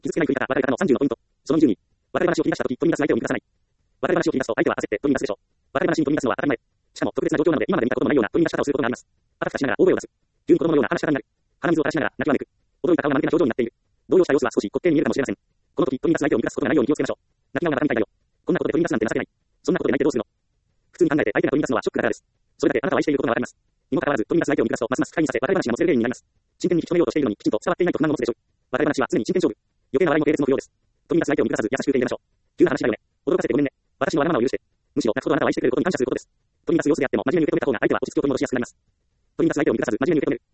傷つけない振り方、別れ方の30のポイント。その22。別れ話を切り出したとき、取り出す相手を見出さない。別れ話を切り出すと相手は焦って取り出すでしょう。別れ話に取り出すのは当たり前。しかも特別な状況なので今まで見たことのないような取り出し方をすることがあります。あたふたしながら大声を出す。急に子供のような話し方になる。鼻水を垂らしながら泣きわめく。驚いた顔が間抜けな表情になっている。動揺した様子は少し滑稽に見えるかもしれません。この時取り出す相手を見出すことがないように気をつけましょう。泣き顔がまたみたいだよ。こんなことで取り出すなんて情けない。そんなことで泣いてどうするの。普通に考えて相手が取り出すのはショックだからです。それだけあなたは愛していることがわかります。にもかかわらず取り出す相手を見出すとますます不快にさせ別れ話がもつれる原因になります。真剣に引き止めようとしているのにきちんと伝わっていないと不満が持つでしょう。別れ話は常に真剣勝負。余計な笑いも軽蔑も不要です。取り出す相手を見出さず優しく受け入れましょう。急な話だよね。驚かせてごめんね。私のわがままを許して。むしろ泣くほどあなたを愛してくれることに感謝することです。取り出す様子であっても真面目に受け止めた方が相手は落ち着きを取り戻しやすくなります。取り出す相手を見出さず真面目に受け止める。